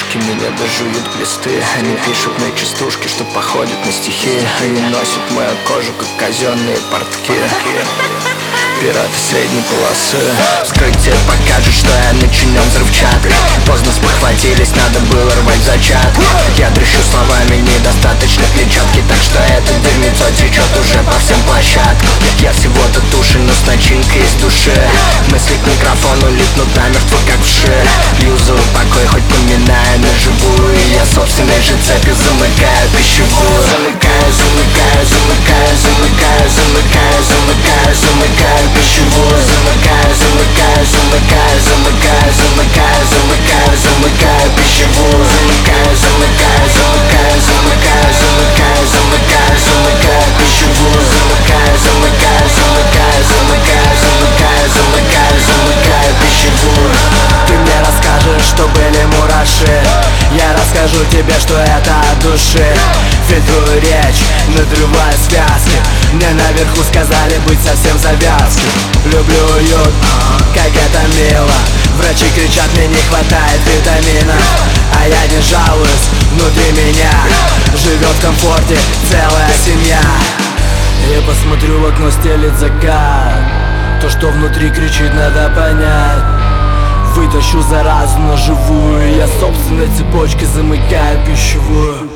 игрушки меня дожуют глисты. Они пишут мне частушки, что походят на стихи. Они носят мою кожу, как казенные портки. Пираты средней полосы. Вскрытие покажет, что я начинен взрывчаткой. Поздно спохватились, надо было рвать зачатки. Я трещу словами, недостаточно клетчатки, так что это дерьмецо течет уже по всем площадкам. Я всего-то туши, но с начинкой из души. Мысли к микрофону липнут намертво, как вши. Юзаю покой, хоть поминая на живую. И я собственной же цепью замыкаю пищевую. Замыкаю, замыкаю, замыкаю, замыкаю, замыкаю, замыкаю, замыкаю пищевую. Замыкаю, замыкаю, замыкаю, замыкаю, замыкаю, замыкаю, замыкаю пищевую. Замыкаю, замыкаю, замыкаю, замыкаю, замыкаю, замыкаю, замыкаю пищевую. Замыкаю, замыкаю, замыкаю, замыкаю, замыкаю, замыкаю, замыкаю пищевую. Ты мне расскажешь, что были мураши. Я расскажу тебе, что это от души. Фильтрую речь, надрываю связки. Мне наверху сказали быть совсем завязким. Люблю уют, как это мило. Врачи кричат, мне не хватает витамина. А я не жалуюсь, внутри меня живет в комфорте целая семья. Я посмотрю в окно, стелит закат. То, что внутри кричит, надо понять. Вытащу заразу на живую. Я собственной цепочкой замыкаю пищевую.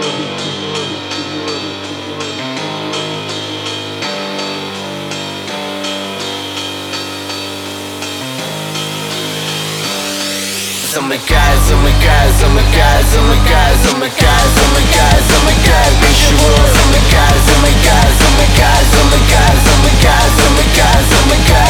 Замыкаю, замыкаю, замыкаю, замыкаю, замыкаю, замыкаю, замыкаю пищевую. Замыкаю, замыкаю, замыкаю, замыкаю, замыкаю, замыкаю, замыкаю.